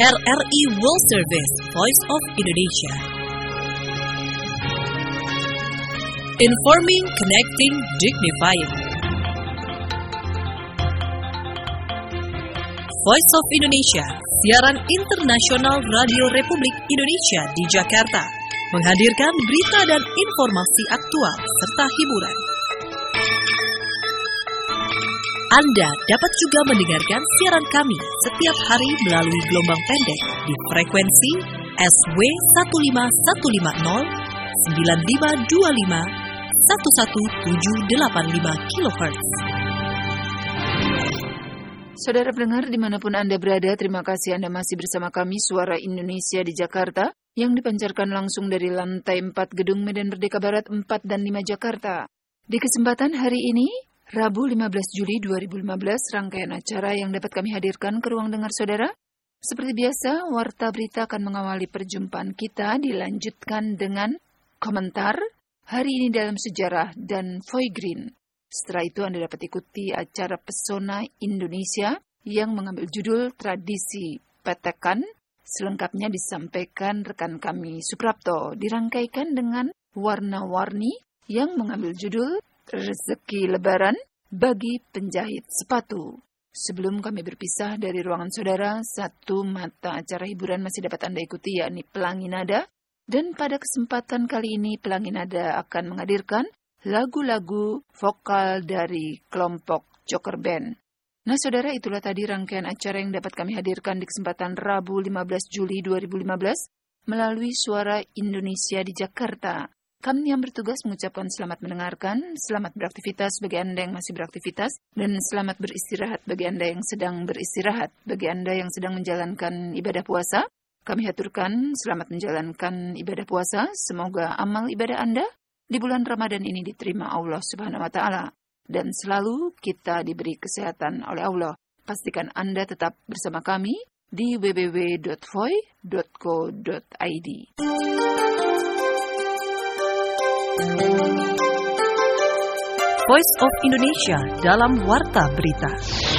RRI World Service, Voice of Indonesia. Informing, connecting, dignifying. Voice of Indonesia, siaran internasional Radio Republik Indonesia di Jakarta, menghadirkan berita dan informasi aktual serta hiburan. Anda dapat juga mendengarkan siaran kami setiap hari melalui gelombang pendek di frekuensi SW 15150, 9525, 11785 kHz. Saudara pendengar dimanapun Anda berada, terima kasih Anda masih bersama kami Suara Indonesia di Jakarta yang dipancarkan langsung dari lantai 4 Gedung Medan Merdeka Barat 4 dan 5 Jakarta. Di kesempatan hari ini, Rabu 15 Juli 2015, rangkaian acara yang dapat kami hadirkan ke ruang dengar saudara. Seperti biasa, Warta Berita akan mengawali perjumpaan kita, dilanjutkan dengan komentar Hari Ini Dalam Sejarah dan Foy Green. Setelah itu Anda dapat ikuti acara Pesona Indonesia yang mengambil judul Tradisi Petekan. Selengkapnya disampaikan rekan kami Suprapto, dirangkaikan dengan Warna-Warni yang mengambil judul Rezeki Lebaran bagi penjahit sepatu. Sebelum kami berpisah dari ruangan saudara, satu mata acara hiburan masih dapat Anda ikuti, yakni Pelangi Nada. Dan pada kesempatan kali ini Pelangi Nada akan menghadirkan lagu-lagu vokal dari kelompok Joker Band. Nah saudara, itulah tadi rangkaian acara yang dapat kami hadirkan di kesempatan Rabu 15 Juli 2015 melalui Suara Indonesia di Jakarta. Kami yang bertugas mengucapkan selamat mendengarkan, selamat beraktivitas bagi Anda yang masih beraktivitas, dan selamat beristirahat bagi Anda yang sedang beristirahat. Bagi Anda yang sedang menjalankan ibadah puasa, kami haturkan selamat menjalankan ibadah puasa. Semoga amal ibadah Anda di bulan Ramadan ini diterima Allah Subhanahu wa Ta'ala, dan selalu kita diberi kesehatan oleh Allah. Pastikan Anda tetap bersama kami di www.voy.co.id. Voice of Indonesia dalam Warta Berita.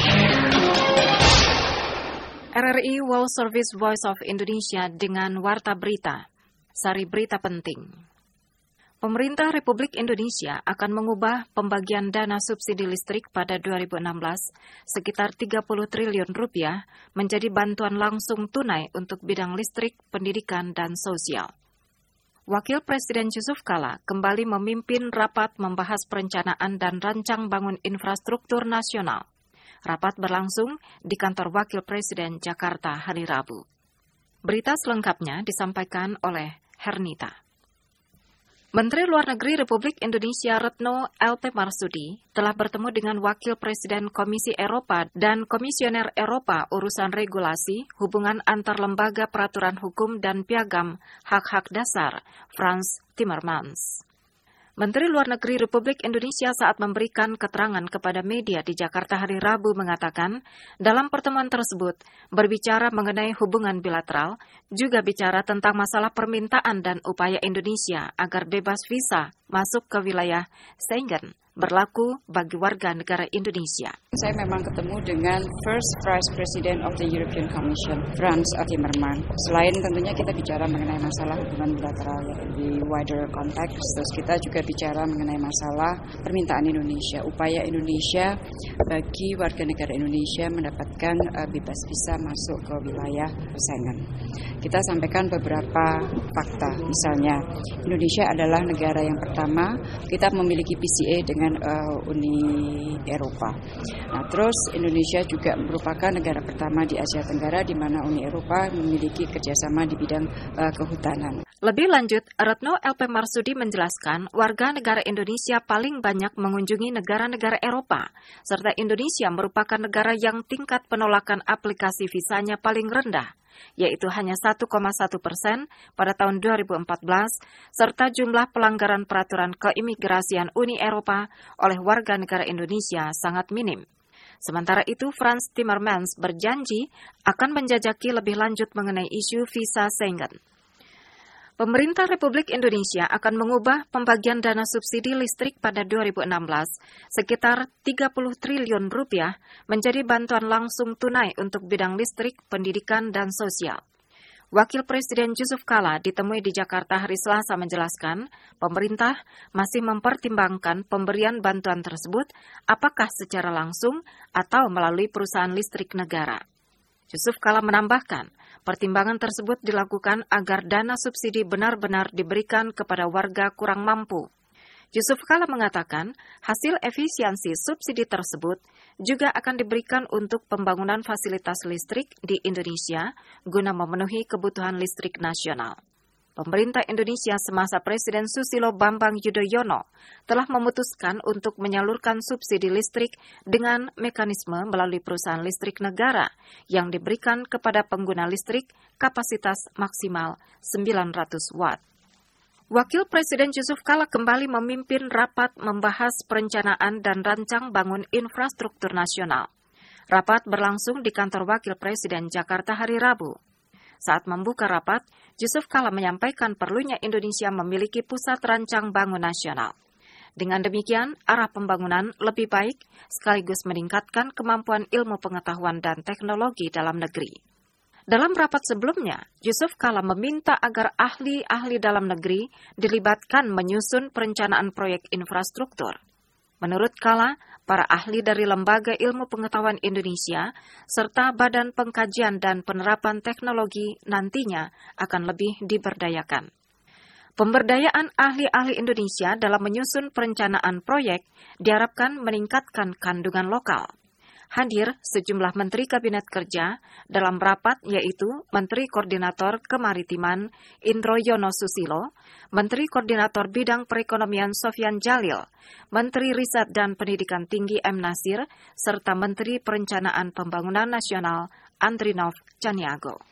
RRI World Service Voice of Indonesia dengan Warta Berita. Sari berita penting. Pemerintah Republik Indonesia akan mengubah pembagian dana subsidi listrik pada 2016 sekitar 30 triliun rupiah menjadi bantuan langsung tunai untuk bidang listrik, pendidikan, dan sosial. Wakil Presiden Yusuf Kala kembali memimpin rapat membahas perencanaan dan rancang bangun infrastruktur nasional. Rapat berlangsung di kantor Wakil Presiden Jakarta hari Rabu. Berita selengkapnya disampaikan oleh Hernita. Menteri Luar Negeri Republik Indonesia Retno L.P. Marsudi telah bertemu dengan Wakil Presiden Komisi Eropa dan Komisioner Eropa Urusan Regulasi, Hubungan Antar Lembaga Peraturan Hukum dan Piagam Hak-Hak Dasar, Frans Timmermans. Menteri Luar Negeri Republik Indonesia saat memberikan keterangan kepada media di Jakarta hari Rabu mengatakan, dalam pertemuan tersebut berbicara mengenai hubungan bilateral, juga bicara tentang masalah permintaan dan upaya Indonesia agar bebas visa masuk ke wilayah Schengen berlaku bagi warga negara Indonesia. Saya memang ketemu dengan First Vice President of the European Commission, Frans Timmermans. Selain tentunya kita bicara mengenai masalah hubungan bilateral ya, di wider context, terus kita juga bicara mengenai masalah permintaan Indonesia, upaya Indonesia bagi warga negara Indonesia mendapatkan bebas visa masuk ke wilayah Schengen. Kita sampaikan beberapa fakta, misalnya Indonesia adalah negara yang pertama kita memiliki PCA dengan Uni Eropa. Nah, terus Indonesia juga merupakan negara pertama di Asia Tenggara di mana Uni Eropa memiliki kerjasama di bidang kehutanan. Lebih lanjut, Retno L.P. Marsudi menjelaskan warga negara Indonesia paling banyak mengunjungi negara-negara Eropa, serta Indonesia merupakan negara yang tingkat penolakan aplikasi visanya paling rendah, yaitu hanya 1,1% pada tahun 2014, serta jumlah pelanggaran peraturan keimigrasian Uni Eropa oleh warga negara Indonesia sangat minim. Sementara itu, Frans Timmermans berjanji akan menjajaki lebih lanjut mengenai isu visa Schengen. Pemerintah Republik Indonesia akan mengubah pembagian dana subsidi listrik pada 2016 sekitar 30 triliun rupiah menjadi bantuan langsung tunai untuk bidang listrik, pendidikan, dan sosial. Wakil Presiden Yusuf Kala ditemui di Jakarta hari Selasa menjelaskan, pemerintah masih mempertimbangkan pemberian bantuan tersebut apakah secara langsung atau melalui perusahaan listrik negara. Yusuf Kala menambahkan, pertimbangan tersebut dilakukan agar dana subsidi benar-benar diberikan kepada warga kurang mampu. Yusuf Kala mengatakan, hasil efisiensi subsidi tersebut juga akan diberikan untuk pembangunan fasilitas listrik di Indonesia guna memenuhi kebutuhan listrik nasional. Pemerintah Indonesia semasa Presiden Susilo Bambang Yudhoyono telah memutuskan untuk menyalurkan subsidi listrik dengan mekanisme melalui perusahaan listrik negara yang diberikan kepada pengguna listrik kapasitas maksimal 900 watt. Wakil Presiden Yusuf Kala kembali memimpin rapat membahas perencanaan dan rancang bangun infrastruktur nasional. Rapat berlangsung di kantor Wakil Presiden Jakarta hari Rabu. Saat membuka rapat, Yusuf Kala menyampaikan perlunya Indonesia memiliki pusat rancang bangun nasional. Dengan demikian, arah pembangunan lebih baik sekaligus meningkatkan kemampuan ilmu pengetahuan dan teknologi dalam negeri. Dalam rapat sebelumnya, Yusuf Kala meminta agar ahli-ahli dalam negeri dilibatkan menyusun perencanaan proyek infrastruktur. Menurut Kala, para ahli dari Lembaga Ilmu Pengetahuan Indonesia serta Badan Pengkajian dan Penerapan Teknologi nantinya akan lebih diberdayakan. Pemberdayaan ahli-ahli Indonesia dalam menyusun perencanaan proyek diharapkan meningkatkan kandungan lokal. Hadir sejumlah Menteri Kabinet Kerja dalam rapat yaitu Menteri Koordinator Kemaritiman Indro Yono Susilo, Menteri Koordinator Bidang Perekonomian Sofyan Jalil, Menteri Riset dan Pendidikan Tinggi M. Nasir, serta Menteri Perencanaan Pembangunan Nasional Andrinov Caniago.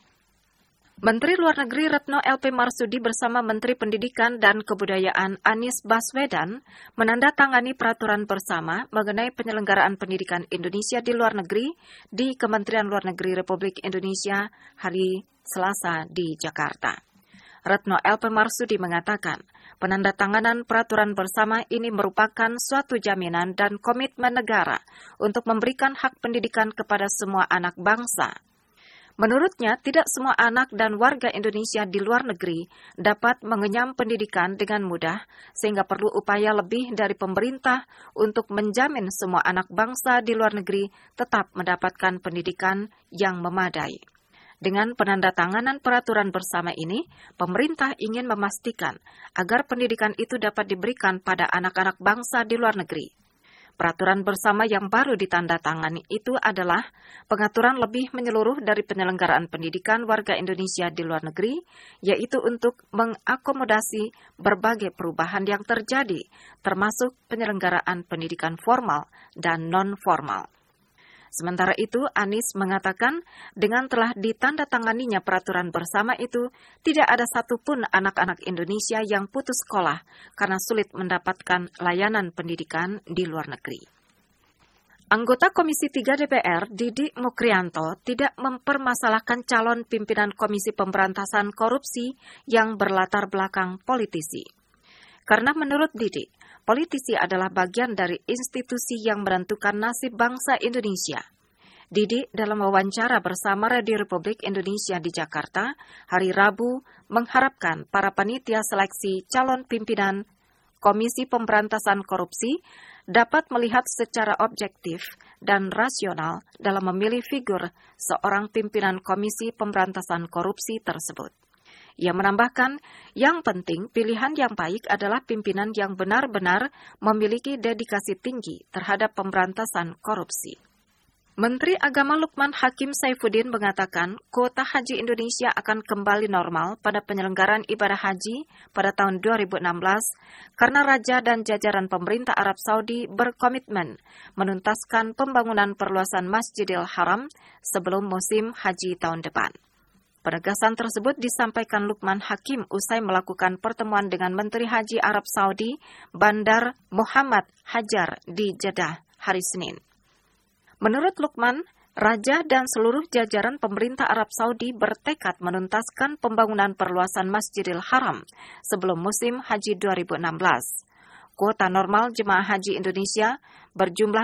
Menteri Luar Negeri Retno LP Marsudi bersama Menteri Pendidikan dan Kebudayaan Anies Baswedan menandatangani peraturan bersama mengenai penyelenggaraan pendidikan Indonesia di luar negeri di Kementerian Luar Negeri Republik Indonesia hari Selasa di Jakarta. Retno LP Marsudi mengatakan, penandatanganan peraturan bersama ini merupakan suatu jaminan dan komitmen negara untuk memberikan hak pendidikan kepada semua anak bangsa. Menurutnya, tidak semua anak dan warga Indonesia di luar negeri dapat mengenyam pendidikan dengan mudah, sehingga perlu upaya lebih dari pemerintah untuk menjamin semua anak bangsa di luar negeri tetap mendapatkan pendidikan yang memadai. Dengan penandatanganan peraturan bersama ini, pemerintah ingin memastikan agar pendidikan itu dapat diberikan pada anak-anak bangsa di luar negeri. Peraturan bersama yang baru ditandatangani itu adalah pengaturan lebih menyeluruh dari penyelenggaraan pendidikan warga Indonesia di luar negeri, yaitu untuk mengakomodasi berbagai perubahan yang terjadi, termasuk penyelenggaraan pendidikan formal dan non-formal. Sementara itu, Anies mengatakan dengan telah ditandatanganinya peraturan bersama itu, tidak ada satupun anak-anak Indonesia yang putus sekolah karena sulit mendapatkan layanan pendidikan di luar negeri. Anggota Komisi 3 DPR, Didi Mukrianto, tidak mempermasalahkan calon pimpinan Komisi Pemberantasan Korupsi yang berlatar belakang politisi. Karena menurut Didi, politisi adalah bagian dari institusi yang menentukan nasib bangsa Indonesia. Didi dalam wawancara bersama Radio Republik Indonesia di Jakarta hari Rabu mengharapkan para panitia seleksi calon pimpinan Komisi Pemberantasan Korupsi dapat melihat secara objektif dan rasional dalam memilih figur seorang pimpinan Komisi Pemberantasan Korupsi tersebut. Ia menambahkan, yang penting pilihan yang baik adalah pimpinan yang benar-benar memiliki dedikasi tinggi terhadap pemberantasan korupsi. Menteri Agama Lukman Hakim Saifuddin mengatakan kuota haji Indonesia akan kembali normal pada penyelenggaraan ibadah haji pada tahun 2016 karena Raja dan jajaran pemerintah Arab Saudi berkomitmen menuntaskan pembangunan perluasan Masjidil Haram sebelum musim haji tahun depan. Penegasan tersebut disampaikan Lukman Hakim usai melakukan pertemuan dengan Menteri Haji Arab Saudi Bandar Muhammad Hajar di Jeddah hari Senin. Menurut Lukman, Raja dan seluruh jajaran pemerintah Arab Saudi bertekad menuntaskan pembangunan perluasan Masjidil Haram sebelum musim haji 2016. Kuota normal jemaah haji Indonesia berjumlah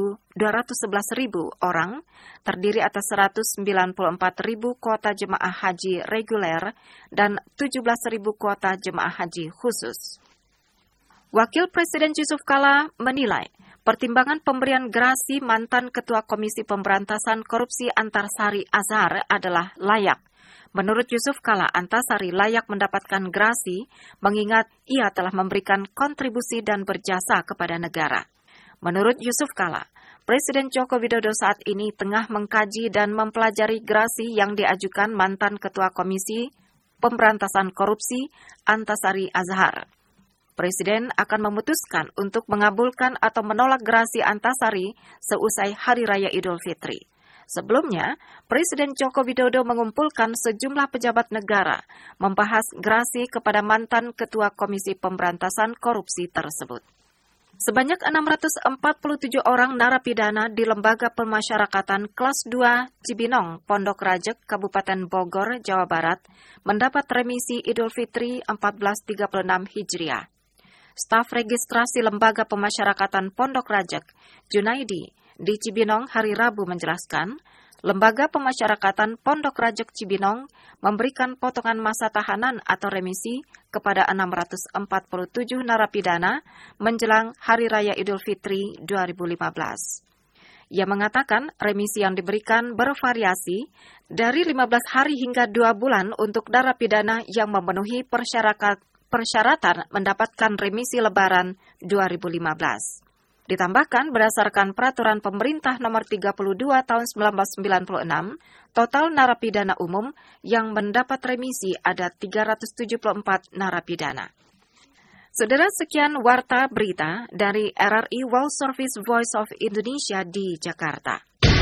211.000 orang, terdiri atas 194.000 kuota jemaah haji reguler dan 17.000 kuota jemaah haji khusus. Wakil Presiden Yusuf Kala menilai pertimbangan pemberian gerasi mantan Ketua Komisi Pemberantasan Korupsi Antasari Azhar adalah layak. Menurut Yusuf Kala, Antasari layak mendapatkan gerasi mengingat ia telah memberikan kontribusi dan berjasa kepada negara. Menurut Yusuf Kala, Presiden Joko Widodo saat ini tengah mengkaji dan mempelajari gerasi yang diajukan mantan Ketua Komisi Pemberantasan Korupsi Antasari Azhar. Presiden akan memutuskan untuk mengabulkan atau menolak gerasi Antasari seusai Hari Raya Idul Fitri. Sebelumnya, Presiden Joko Widodo mengumpulkan sejumlah pejabat negara membahas gerasi kepada mantan Ketua Komisi Pemberantasan Korupsi tersebut. Sebanyak 647 orang narapidana di Lembaga Pemasyarakatan Kelas 2 Cibinong, Pondok Rajek, Kabupaten Bogor, Jawa Barat, mendapat remisi Idul Fitri 1436 Hijriah. Staf Registrasi Lembaga Pemasyarakatan Pondok Rajek, Junaidi, di Cibinong hari Rabu menjelaskan, Lembaga Pemasyarakatan Pondok Rajek Cibinong memberikan potongan masa tahanan atau remisi kepada 647 narapidana menjelang Hari Raya Idul Fitri 2015. Ia mengatakan remisi yang diberikan bervariasi dari 15 hari hingga 2 bulan untuk narapidana yang memenuhi persyaratan mendapatkan remisi Lebaran 2015. Ditambahkan berdasarkan peraturan pemerintah nomor 32 tahun 1996, total narapidana umum yang mendapat remisi ada 374 narapidana. Saudara, sekian warta berita dari RRI World Service Voice of Indonesia di Jakarta.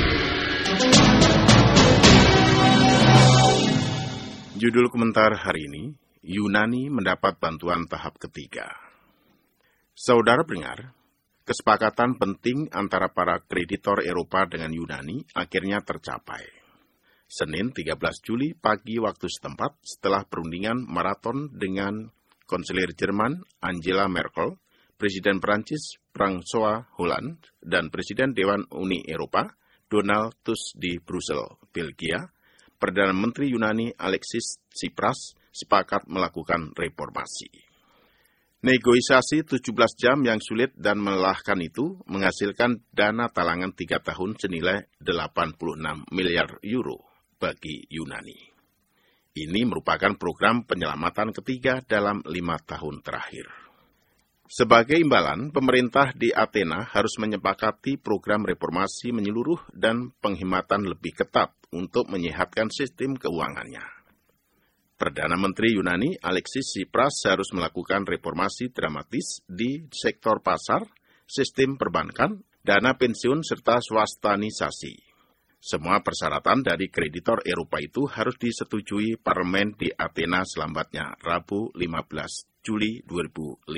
Judul komentar hari ini, Yunani mendapat bantuan tahap ketiga. Saudara pendengar, kesepakatan penting antara para kreditor Eropa dengan Yunani akhirnya tercapai. Senin 13 Juli pagi waktu setempat setelah perundingan maraton dengan Kanselir Jerman Angela Merkel, Presiden Prancis François Hollande, dan Presiden Dewan Uni Eropa Donald Tusk di Brussel, Belgia, Perdana Menteri Yunani Alexis Tsipras sepakat melakukan reformasi. Negosiasi 17 jam yang sulit dan melelahkan itu menghasilkan dana talangan 3 tahun senilai 86 miliar euro bagi Yunani. Ini merupakan program penyelamatan ketiga dalam 5 tahun terakhir. Sebagai imbalan, pemerintah di Athena harus menyepakati program reformasi menyeluruh dan penghematan lebih ketat untuk menyehatkan sistem keuangannya. Perdana Menteri Yunani Alexis Tsipras harus melakukan reformasi dramatis di sektor pasar, sistem perbankan, dana pensiun, serta swastanisasi. Semua persyaratan dari kreditor Eropa itu harus disetujui parlemen di Athena selambatnya Rabu 15 Juli 2015.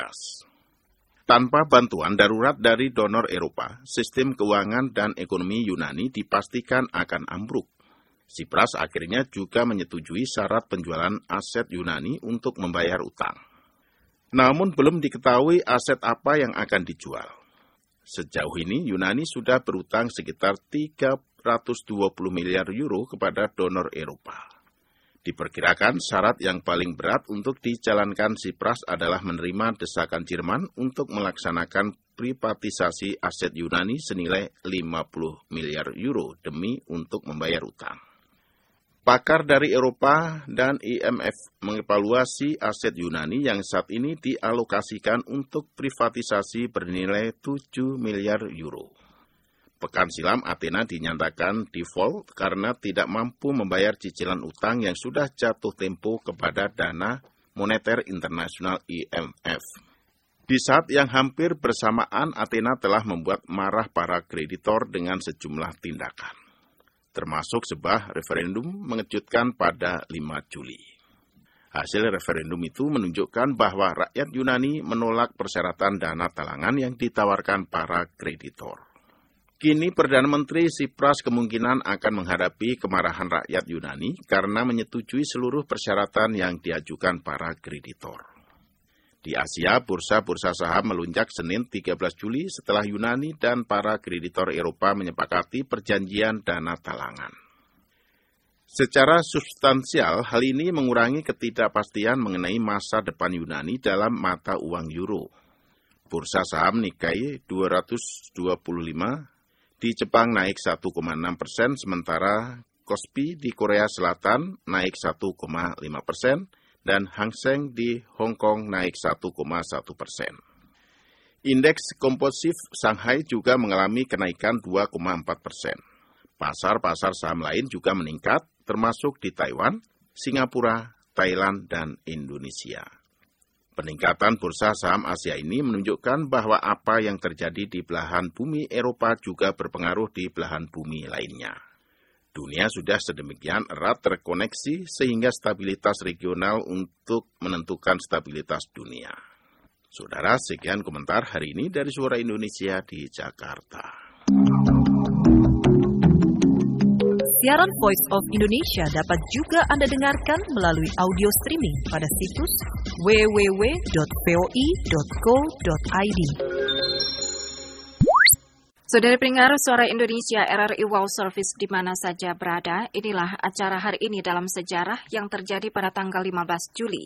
Tanpa bantuan darurat dari donor Eropa, sistem keuangan dan ekonomi Yunani dipastikan akan ambruk. Tsipras akhirnya juga menyetujui syarat penjualan aset Yunani untuk membayar utang. Namun belum diketahui aset apa yang akan dijual. Sejauh ini Yunani sudah berutang sekitar 320 miliar euro kepada donor Eropa. Diperkirakan syarat yang paling berat untuk dijalankan Tsipras adalah menerima desakan Jerman untuk melaksanakan privatisasi aset Yunani senilai 50 miliar euro demi untuk membayar utang. Pakar dari Eropa dan IMF mengevaluasi aset Yunani yang saat ini dialokasikan untuk privatisasi bernilai 7 miliar euro. Pekan silam Athena dinyatakan default karena tidak mampu membayar cicilan utang yang sudah jatuh tempo kepada Dana Moneter Internasional IMF. Di saat yang hampir bersamaan Athena telah membuat marah para kreditor dengan sejumlah tindakan, termasuk sebuah referendum mengejutkan pada 5 Juli. Hasil referendum itu menunjukkan bahwa rakyat Yunani menolak persyaratan dana talangan yang ditawarkan para kreditor. Kini Perdana Menteri Tsipras kemungkinan akan menghadapi kemarahan rakyat Yunani karena menyetujui seluruh persyaratan yang diajukan para kreditor. Di Asia, bursa-bursa saham melonjak Senin 13 Juli setelah Yunani dan para kreditor Eropa menyepakati perjanjian dana talangan. Secara substansial, hal ini mengurangi ketidakpastian mengenai masa depan Yunani dalam mata uang euro. Bursa saham Nikkei 225 di Jepang naik 1,6%, sementara Kospi di Korea Selatan naik 1,5%, dan Hang Seng di Hong Kong naik 1,1%. Indeks komposisi Shanghai juga mengalami kenaikan 2,4%. Pasar-pasar saham lain juga meningkat, termasuk di Taiwan, Singapura, Thailand, dan Indonesia. Peningkatan bursa saham Asia ini menunjukkan bahwa apa yang terjadi di belahan bumi Eropa juga berpengaruh di belahan bumi lainnya. Dunia sudah sedemikian erat terkoneksi sehingga stabilitas regional untuk menentukan stabilitas dunia. Saudara, sekian komentar hari ini dari Suara Indonesia di Jakarta. Siaran Voice of Indonesia dapat juga Anda dengarkan melalui audio streaming pada situs www.voi.co.id. Saudara pendengar Suara Indonesia RRI World Service di mana saja berada, inilah acara hari ini dalam sejarah yang terjadi pada tanggal 15 Juli.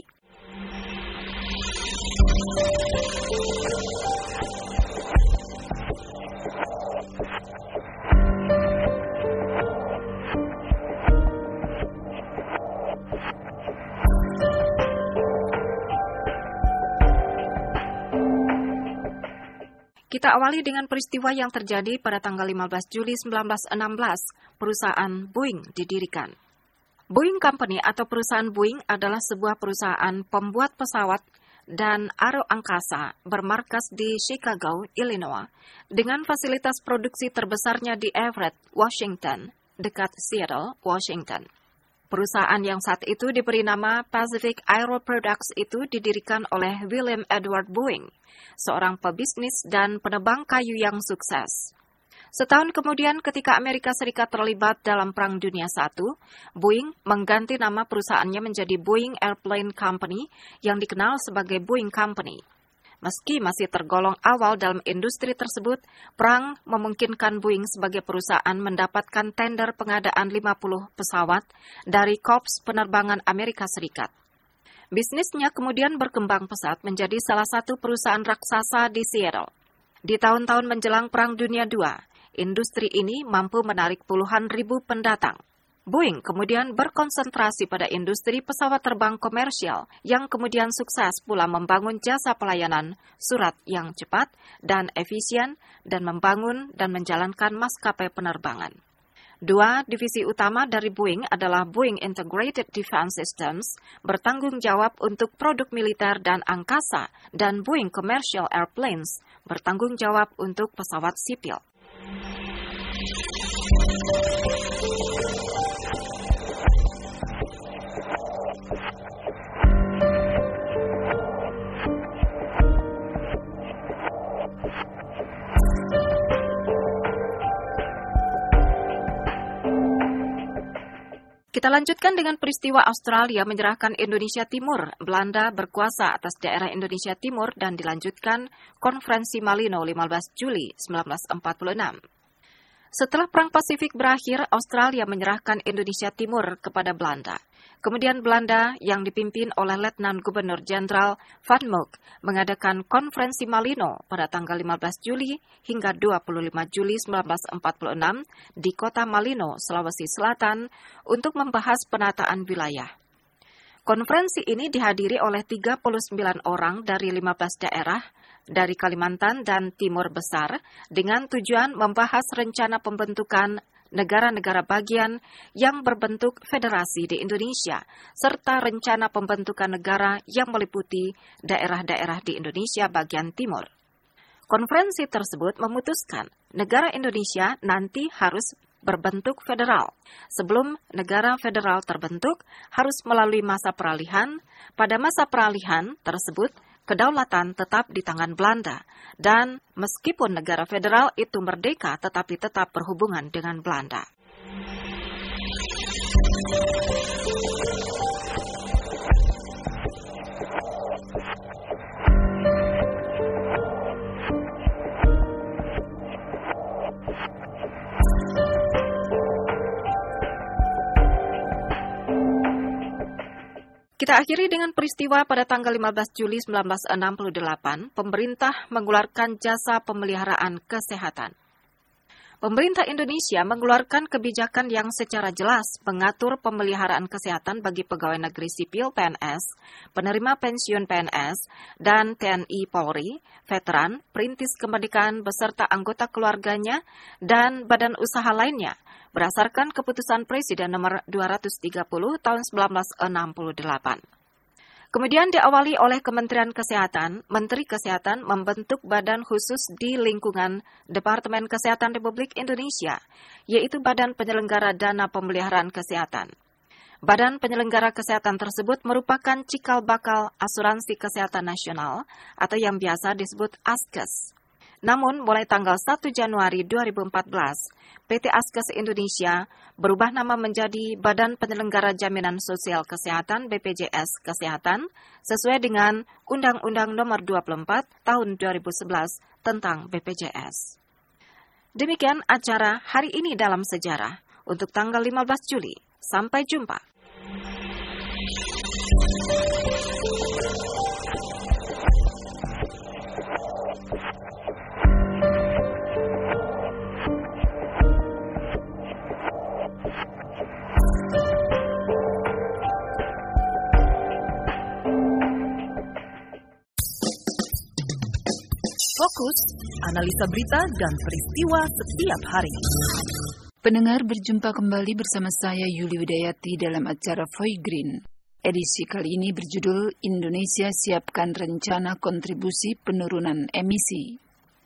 Kita awali dengan peristiwa yang terjadi pada tanggal 15 Juli 1916, perusahaan Boeing didirikan. Boeing Company atau perusahaan Boeing adalah sebuah perusahaan pembuat pesawat dan aro angkasa bermarkas di Chicago, Illinois, dengan fasilitas produksi terbesarnya di Everett, Washington, dekat Seattle, Washington. Perusahaan yang saat itu diberi nama Pacific Aero Products itu didirikan oleh William Edward Boeing, seorang pebisnis dan penebang kayu yang sukses. Setahun kemudian ketika Amerika Serikat terlibat dalam Perang Dunia I, Boeing mengganti nama perusahaannya menjadi Boeing Airplane Company yang dikenal sebagai Boeing Company. Meski masih tergolong awal dalam industri tersebut, perang memungkinkan Boeing sebagai perusahaan mendapatkan tender pengadaan 50 pesawat dari Korps Penerbangan Amerika Serikat. Bisnisnya kemudian berkembang pesat menjadi salah satu perusahaan raksasa di Seattle. Di tahun-tahun menjelang Perang Dunia II, industri ini mampu menarik puluhan ribu pendatang. Boeing kemudian berkonsentrasi pada industri pesawat terbang komersial yang kemudian sukses pula membangun jasa pelayanan surat yang cepat dan efisien dan membangun dan menjalankan maskapai penerbangan. Dua divisi utama dari Boeing adalah Boeing Integrated Defense Systems, bertanggung jawab untuk produk militer dan angkasa, dan Boeing Commercial Airplanes, bertanggung jawab untuk pesawat sipil. Kita lanjutkan dengan peristiwa Australia menyerahkan Indonesia Timur. Belanda berkuasa atas daerah Indonesia Timur dan dilanjutkan Konferensi Malino 15 Juli 1946. Setelah Perang Pasifik berakhir, Australia menyerahkan Indonesia Timur kepada Belanda. Kemudian Belanda yang dipimpin oleh Letnan Gubernur Jenderal Van Mook mengadakan Konferensi Malino pada tanggal 15 Juli hingga 25 Juli 1946 di kota Malino, Sulawesi Selatan untuk membahas penataan wilayah. Konferensi ini dihadiri oleh 39 orang dari 15 daerah dari Kalimantan dan Timur Besar dengan tujuan membahas rencana pembentukan negara-negara bagian yang berbentuk federasi di Indonesia, serta rencana pembentukan negara yang meliputi daerah-daerah di Indonesia bagian timur. Konferensi tersebut memutuskan negara Indonesia nanti harus berbentuk federal. Sebelum negara federal terbentuk, harus melalui masa peralihan. Pada masa peralihan tersebut, kedaulatan tetap di tangan Belanda, dan meskipun negara federal itu merdeka tetapi tetap berhubungan dengan Belanda. Kita akhiri dengan peristiwa pada tanggal 15 Juli 1968, pemerintah mengeluarkan jasa pemeliharaan kesehatan. Pemerintah Indonesia mengeluarkan kebijakan yang secara jelas mengatur pemeliharaan kesehatan bagi pegawai negeri sipil PNS, penerima pensiun PNS, dan TNI Polri, veteran, perintis kemerdekaan beserta anggota keluarganya, dan badan usaha lainnya, berdasarkan keputusan Presiden nomor 230 tahun 1968. Kemudian diawali oleh Kementerian Kesehatan, Menteri Kesehatan membentuk badan khusus di lingkungan Departemen Kesehatan Republik Indonesia, yaitu Badan Penyelenggara Dana Pemeliharaan Kesehatan. Badan penyelenggara kesehatan tersebut merupakan cikal bakal Asuransi Kesehatan Nasional atau yang biasa disebut ASKES. Namun, mulai tanggal 1 Januari 2014, PT ASKES Indonesia berubah nama menjadi Badan Penyelenggara Jaminan Sosial Kesehatan BPJS Kesehatan sesuai dengan Undang-Undang Nomor 24 Tahun 2011 tentang BPJS. Demikian acara hari ini dalam sejarah untuk tanggal 15 Juli. Sampai jumpa. Fokus, analisa berita dan peristiwa setiap hari. Pendengar, berjumpa kembali bersama saya Yuli Widayati dalam acara Voice Green. Edisi kali ini berjudul Indonesia Siapkan Rencana Kontribusi Penurunan Emisi.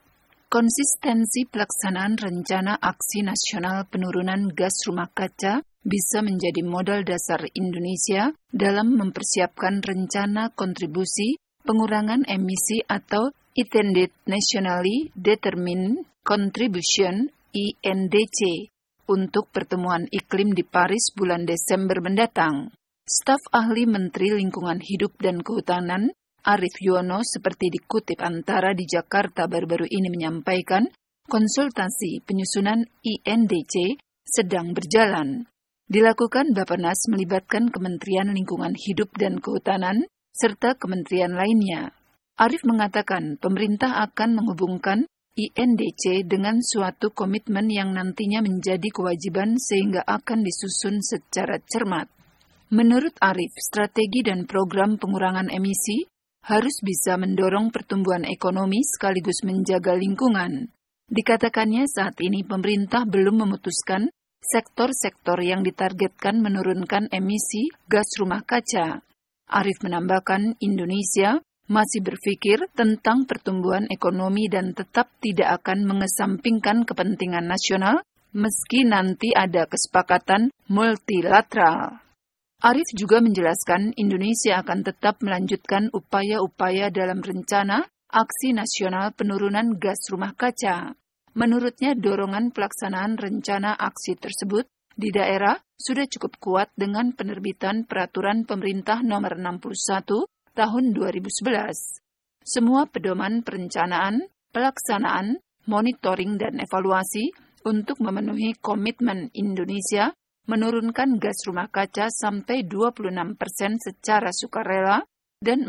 Konsistensi pelaksanaan Rencana Aksi Nasional Penurunan Gas Rumah Kaca bisa menjadi modal dasar Indonesia dalam mempersiapkan rencana kontribusi pengurangan emisi atau Intended Nationally Determined Contribution INDC untuk pertemuan iklim di Paris bulan Desember mendatang. Staf ahli Menteri Lingkungan Hidup dan Kehutanan Arief Yuwono seperti dikutip Antara di Jakarta baru-baru ini menyampaikan konsultasi penyusunan INDC sedang berjalan. Dilakukan Bappenas melibatkan Kementerian Lingkungan Hidup dan Kehutanan serta kementerian lainnya. Arief mengatakan pemerintah akan menghubungkan INDC dengan suatu komitmen yang nantinya menjadi kewajiban sehingga akan disusun secara cermat. Menurut Arief, strategi dan program pengurangan emisi harus bisa mendorong pertumbuhan ekonomi sekaligus menjaga lingkungan. Dikatakannya saat ini pemerintah belum memutuskan sektor-sektor yang ditargetkan menurunkan emisi gas rumah kaca. Arief menambahkan Indonesia masih berpikir tentang pertumbuhan ekonomi dan tetap tidak akan mengesampingkan kepentingan nasional meski nanti ada kesepakatan multilateral. Arief juga menjelaskan Indonesia akan tetap melanjutkan upaya-upaya dalam rencana Aksi Nasional Penurunan Gas Rumah Kaca. Menurutnya dorongan pelaksanaan rencana aksi tersebut di daerah sudah cukup kuat dengan penerbitan Peraturan Pemerintah Nomor 61 Tahun 2011. Semua pedoman perencanaan, pelaksanaan, monitoring dan evaluasi untuk memenuhi komitmen Indonesia menurunkan gas rumah kaca sampai 26% secara sukarela dan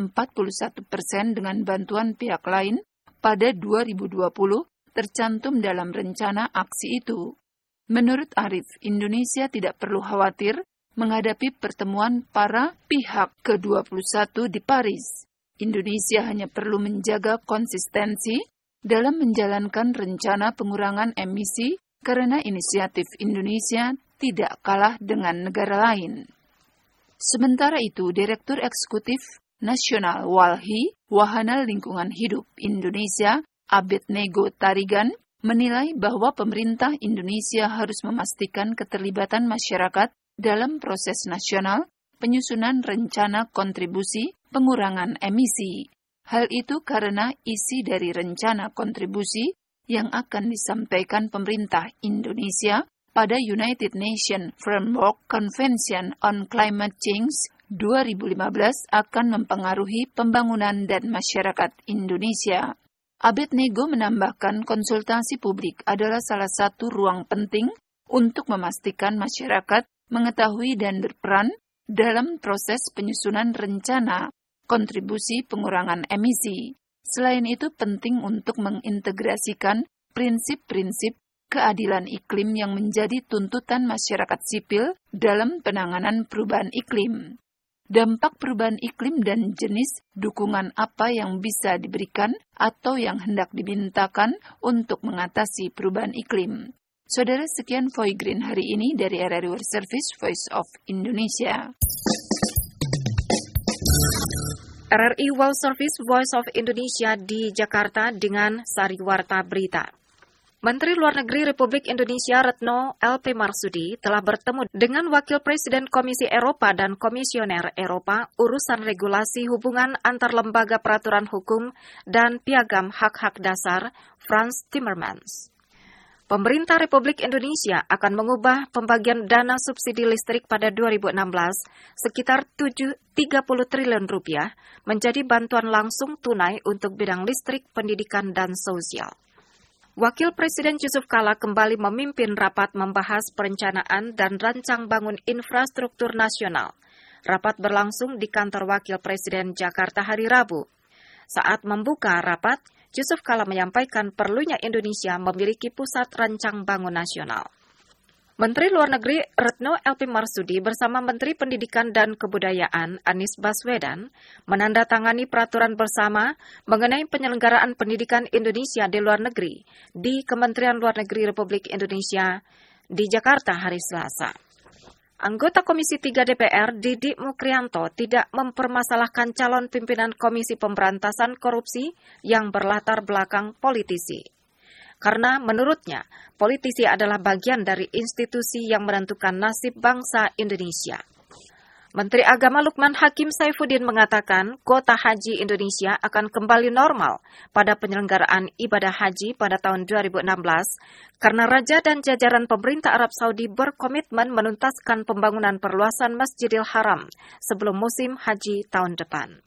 41% dengan bantuan pihak lain pada 2020 tercantum dalam rencana aksi itu. Menurut Arief, Indonesia tidak perlu khawatir menghadapi pertemuan para pihak ke-21 di Paris. Indonesia hanya perlu menjaga konsistensi dalam menjalankan rencana pengurangan emisi karena inisiatif Indonesia tidak kalah dengan negara lain. Sementara itu, Direktur Eksekutif Nasional WALHI, Wahana Lingkungan Hidup Indonesia, Abednego Tarigan, menilai bahwa pemerintah Indonesia harus memastikan keterlibatan masyarakat dalam proses nasional penyusunan rencana kontribusi pengurangan emisi. Hal itu karena isi dari rencana kontribusi yang akan disampaikan pemerintah Indonesia pada United Nations Framework Convention on Climate Change 2015 akan mempengaruhi pembangunan dan masyarakat Indonesia. Abednego menambahkan konsultasi publik adalah salah satu ruang penting untuk memastikan masyarakat mengetahui dan berperan dalam proses penyusunan rencana kontribusi pengurangan emisi. Selain itu penting untuk mengintegrasikan prinsip-prinsip keadilan iklim yang menjadi tuntutan masyarakat sipil dalam penanganan perubahan iklim. Dampak perubahan iklim dan jenis dukungan apa yang bisa diberikan atau yang hendak dimintakan untuk mengatasi perubahan iklim. Saudara, sekian Voice Green hari ini dari RRI World Service Voice of Indonesia. RRI World Service Voice of Indonesia di Jakarta dengan Sari Warta Berita. Menteri Luar Negeri Republik Indonesia Retno LP Marsudi telah bertemu dengan Wakil Presiden Komisi Eropa dan Komisioner Eropa urusan regulasi hubungan antar lembaga peraturan hukum dan piagam hak-hak dasar Frans Timmermans. Pemerintah Republik Indonesia akan mengubah pembagian dana subsidi listrik pada 2016 sekitar 30 triliun rupiah menjadi bantuan langsung tunai untuk bidang listrik, pendidikan, dan sosial. Wakil Presiden Yusuf Kala kembali memimpin rapat membahas perencanaan dan rancang bangun infrastruktur nasional. Rapat berlangsung di kantor Wakil Presiden Jakarta hari Rabu. Saat membuka rapat, Yusuf Kala menyampaikan perlunya Indonesia memiliki pusat rancang bangun nasional. Menteri Luar Negeri Retno LP Marsudi bersama Menteri Pendidikan dan Kebudayaan Anies Baswedan menandatangani peraturan bersama mengenai penyelenggaraan pendidikan Indonesia di luar negeri di Kementerian Luar Negeri Republik Indonesia di Jakarta hari Selasa. Anggota Komisi 3 DPR Didik Mukrianto tidak mempermasalahkan calon pimpinan Komisi Pemberantasan Korupsi yang berlatar belakang politisi. Karena menurutnya, politisi adalah bagian dari institusi yang menentukan nasib bangsa Indonesia. Menteri Agama Lukman Hakim Saifuddin mengatakan kuota haji Indonesia akan kembali normal pada penyelenggaraan ibadah haji pada tahun 2016 karena Raja dan jajaran pemerintah Arab Saudi berkomitmen menuntaskan pembangunan perluasan Masjidil Haram sebelum musim haji tahun depan.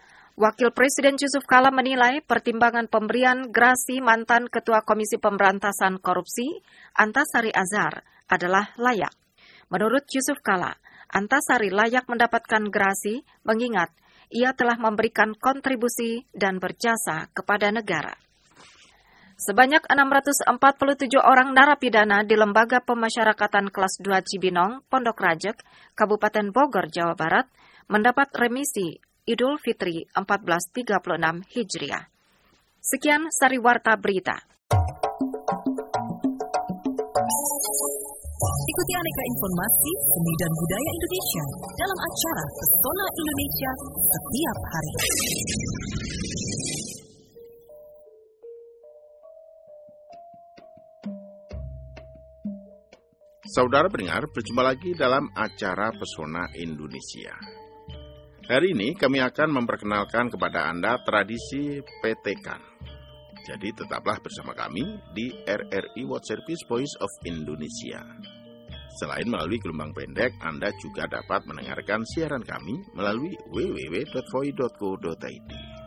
Wakil Presiden Yusuf Kala menilai pertimbangan pemberian grasi mantan Ketua Komisi Pemberantasan Korupsi, Antasari Azhar, adalah layak. Menurut Yusuf Kala, Antasari layak mendapatkan grasi mengingat ia telah memberikan kontribusi dan berjasa kepada negara. Sebanyak 647 orang narapidana di Lembaga Pemasyarakatan Kelas 2 Cibinong, Pondok Rajek, Kabupaten Bogor, Jawa Barat, mendapat remisi Idul Fitri 1436 Hijriah. Sekian Sari Warta Berita. Ikuti aneka informasi seni dan budaya Indonesia dalam acara Pesona Indonesia setiap hari. Saudara pendengar, berjumpa lagi dalam acara Pesona Indonesia. Hari ini kami akan memperkenalkan kepada Anda tradisi petekan. Jadi tetaplah bersama kami di RRI World Service Voice of Indonesia. Selain melalui gelombang pendek, Anda juga dapat mendengarkan siaran kami melalui www.voi.co.id.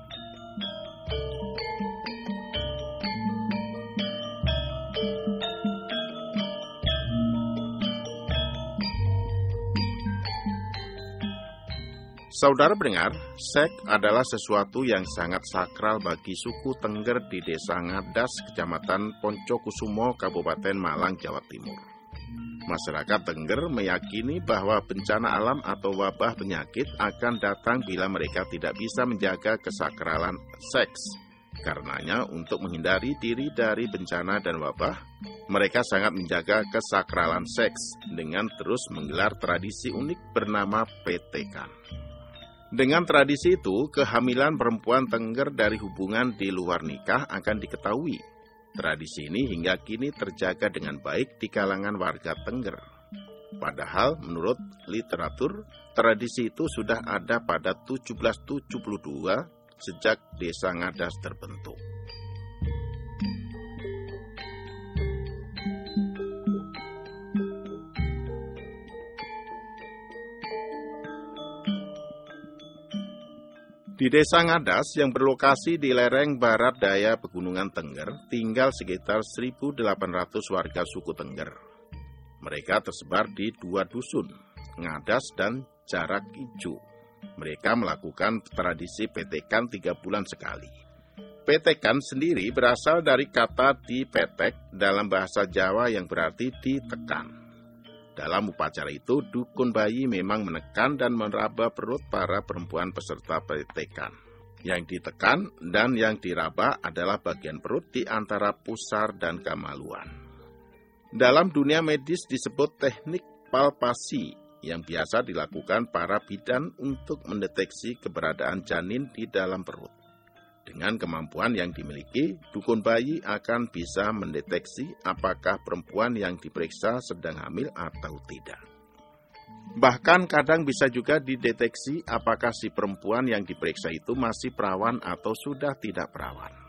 Saudara pendengar, seks adalah sesuatu yang sangat sakral bagi suku Tengger di Desa Ngadas, Kecamatan Poncokusumo, Kabupaten Malang, Jawa Timur. Masyarakat Tengger meyakini bahwa bencana alam atau wabah penyakit akan datang bila mereka tidak bisa menjaga kesakralan seks. Karenanya, untuk menghindari diri dari bencana dan wabah, mereka sangat menjaga kesakralan seks dengan terus menggelar tradisi unik bernama petekan. Dengan tradisi itu, kehamilan perempuan Tengger dari hubungan di luar nikah akan diketahui. Tradisi ini hingga kini terjaga dengan baik di kalangan warga Tengger. Padahal menurut literatur, tradisi itu sudah ada pada 1772 sejak Desa Ngadas terbentuk. Di Desa Ngadas yang berlokasi di lereng barat daya Pegunungan Tengger, tinggal sekitar 1.800 warga suku Tengger. Mereka tersebar di 2 dusun, Ngadas dan Jarak Ijo. Mereka melakukan tradisi petekan 3 bulan sekali. Petekan sendiri berasal dari kata dipetek dalam bahasa Jawa yang berarti ditekan. Dalam upacara itu, dukun bayi memang menekan dan meraba perut para perempuan peserta petekan. Yang ditekan dan yang diraba adalah bagian perut di antara pusar dan kemaluan. Dalam dunia medis disebut teknik palpasi yang biasa dilakukan para bidan untuk mendeteksi keberadaan janin di dalam perut. Dengan kemampuan yang dimiliki, dukun bayi akan bisa mendeteksi apakah perempuan yang diperiksa sedang hamil atau tidak. Bahkan kadang bisa juga dideteksi apakah si perempuan yang diperiksa itu masih perawan atau sudah tidak perawan.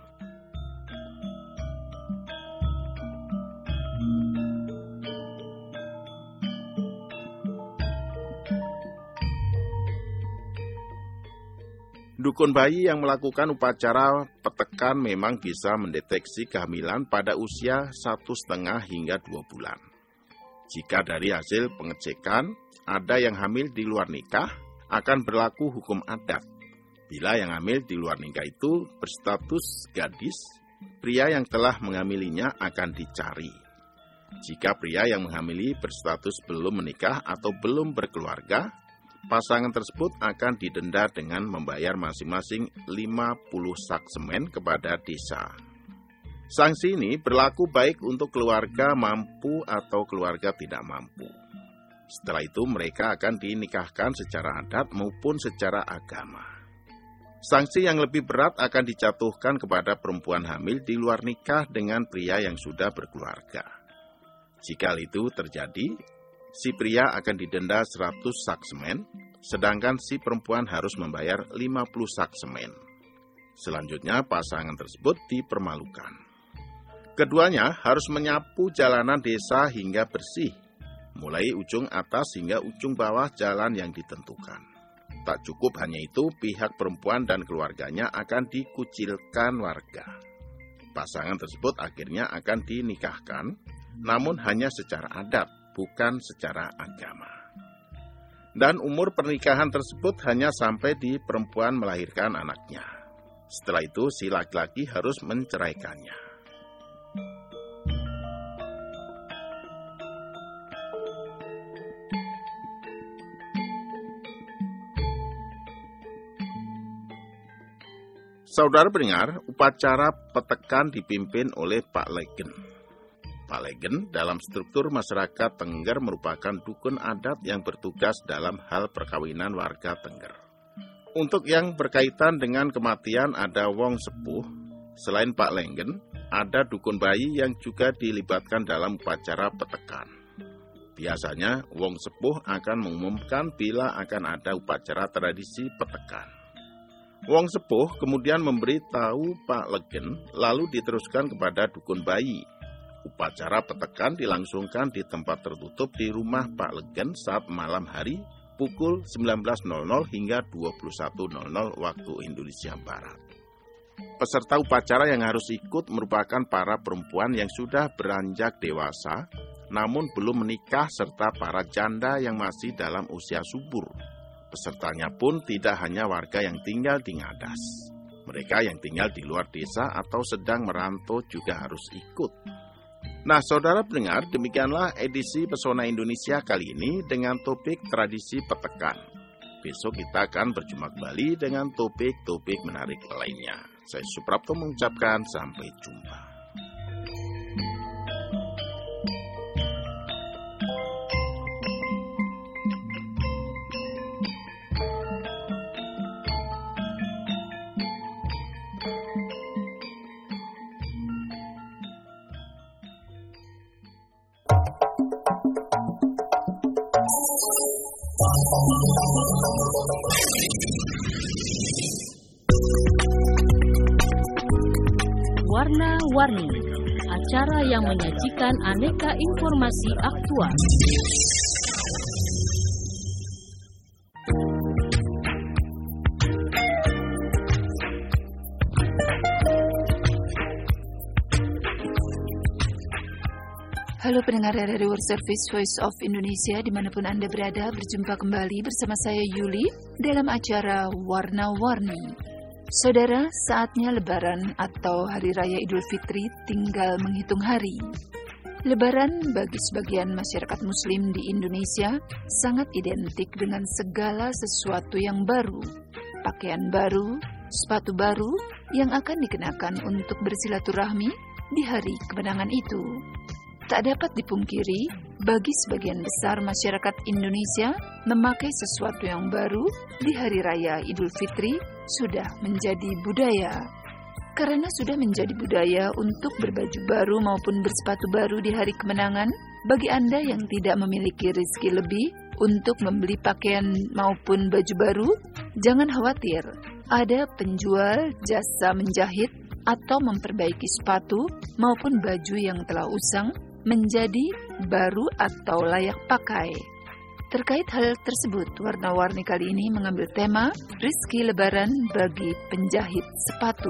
Dukun bayi yang melakukan upacara petekan memang bisa mendeteksi kehamilan pada usia 1,5 hingga 2 bulan. Jika dari hasil pengecekan ada yang hamil di luar nikah, akan berlaku hukum adat. Bila yang hamil di luar nikah itu berstatus gadis, pria yang telah menghamilinya akan dicari. Jika pria yang menghamili berstatus belum menikah atau belum berkeluarga, pasangan tersebut akan didenda dengan membayar masing-masing 50 sak semen kepada desa. Sanksi ini berlaku baik untuk keluarga mampu atau keluarga tidak mampu. Setelah itu mereka akan dinikahkan secara adat maupun secara agama. Sanksi yang lebih berat akan dijatuhkan kepada perempuan hamil di luar nikah dengan pria yang sudah berkeluarga. Jika itu terjadi, si pria akan didenda 100 sak semen, sedangkan si perempuan harus membayar 50 sak semen. Selanjutnya pasangan tersebut dipermalukan. Keduanya harus menyapu jalanan desa hingga bersih, mulai ujung atas hingga ujung bawah jalan yang ditentukan. Tak cukup hanya itu, pihak perempuan dan keluarganya akan dikucilkan warga. Pasangan tersebut akhirnya akan dinikahkan, namun hanya secara adat, bukan secara agama. Dan umur pernikahan tersebut hanya sampai di perempuan melahirkan anaknya. Setelah itu si laki-laki harus menceraikannya. Saudara pendengar, upacara petekan dipimpin oleh Pak Legen. Pak Legen dalam struktur masyarakat Tengger merupakan dukun adat yang bertugas dalam hal perkawinan warga Tengger. Untuk yang berkaitan dengan kematian ada wong sepuh. Selain Pak Legen, ada dukun bayi yang juga dilibatkan dalam upacara petekan. Biasanya wong sepuh akan mengumumkan bila akan ada upacara tradisi petekan. Wong sepuh kemudian memberitahu Pak Legen, lalu diteruskan kepada dukun bayi. Upacara petekan dilangsungkan di tempat tertutup di rumah Pak Legen saat malam hari pukul 19.00 hingga 21.00 waktu Indonesia Barat. Peserta upacara yang harus ikut merupakan para perempuan yang sudah beranjak dewasa, namun belum menikah serta para janda yang masih dalam usia subur. Pesertanya pun tidak hanya warga yang tinggal di Ngadas. Mereka yang tinggal di luar desa atau sedang merantau juga harus ikut. Nah, saudara pendengar, demikianlah edisi Pesona Indonesia kali ini dengan topik tradisi petekan. Besok kita akan berjumpa kembali dengan topik-topik menarik lainnya. Saya Suprapto mengucapkan sampai jumpa. Warna-Warni, acara yang menyajikan aneka informasi aktual. Halo pendengar dari World Service Voice of Indonesia dimanapun Anda berada, berjumpa kembali bersama saya Yuli dalam acara Warna-Warni. Saudara, saatnya Lebaran atau Hari Raya Idul Fitri tinggal menghitung hari. Lebaran bagi sebagian masyarakat Muslim di Indonesia sangat identik dengan segala sesuatu yang baru, pakaian baru, sepatu baru yang akan dikenakan untuk bersilaturahmi di hari kemenangan itu. Tak dapat dipungkiri, bagi sebagian besar masyarakat Indonesia, memakai sesuatu yang baru di Hari Raya Idul Fitri sudah menjadi budaya. Karena sudah menjadi budaya untuk berbaju baru maupun bersepatu baru di hari kemenangan, bagi Anda yang tidak memiliki rezeki lebih untuk membeli pakaian maupun baju baru, jangan khawatir. Ada penjual jasa menjahit atau memperbaiki sepatu maupun baju yang telah usang menjadi baru atau layak pakai. Terkait hal tersebut, Warna-Warni kali ini mengambil tema Rizki Lebaran bagi penjahit sepatu.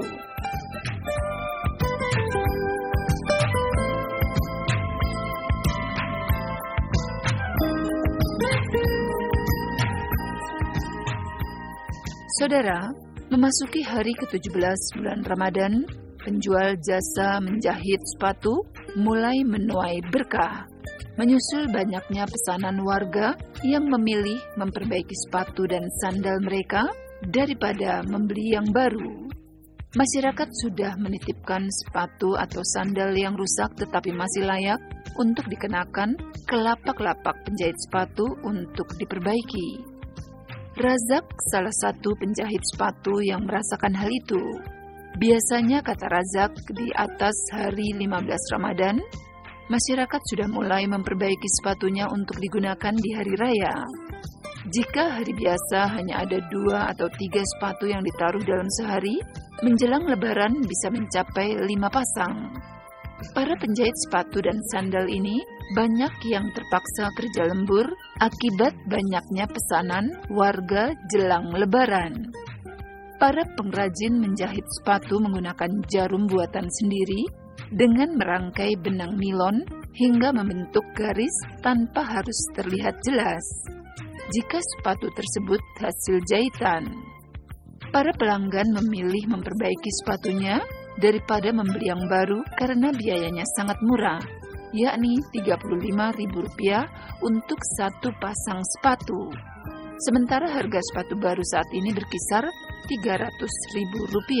Saudara, memasuki hari ke-17 bulan Ramadan, penjual jasa menjahit sepatu mulai menuai berkah. Menyusul banyaknya pesanan warga yang memilih memperbaiki sepatu dan sandal mereka daripada membeli yang baru. Masyarakat sudah menitipkan sepatu atau sandal yang rusak tetapi masih layak untuk dikenakan ke lapak-lapak penjahit sepatu untuk diperbaiki. Razak salah satu penjahit sepatu yang merasakan hal itu. Biasanya, kata Razak, di atas hari 15 Ramadan, masyarakat sudah mulai memperbaiki sepatunya untuk digunakan di hari raya. Jika hari biasa hanya ada 2 atau 3 sepatu yang ditaruh dalam sehari, menjelang Lebaran bisa mencapai 5 pasang. Para penjahit sepatu dan sandal ini banyak yang terpaksa kerja lembur akibat banyaknya pesanan warga jelang Lebaran. Para pengrajin menjahit sepatu menggunakan jarum buatan sendiri dengan merangkai benang nilon hingga membentuk garis tanpa harus terlihat jelas jika sepatu tersebut hasil jahitan. Para pelanggan memilih memperbaiki sepatunya daripada membeli yang baru karena biayanya sangat murah, yakni Rp35.000 untuk satu pasang sepatu. Sementara harga sepatu baru saat ini berkisar Rp300.000.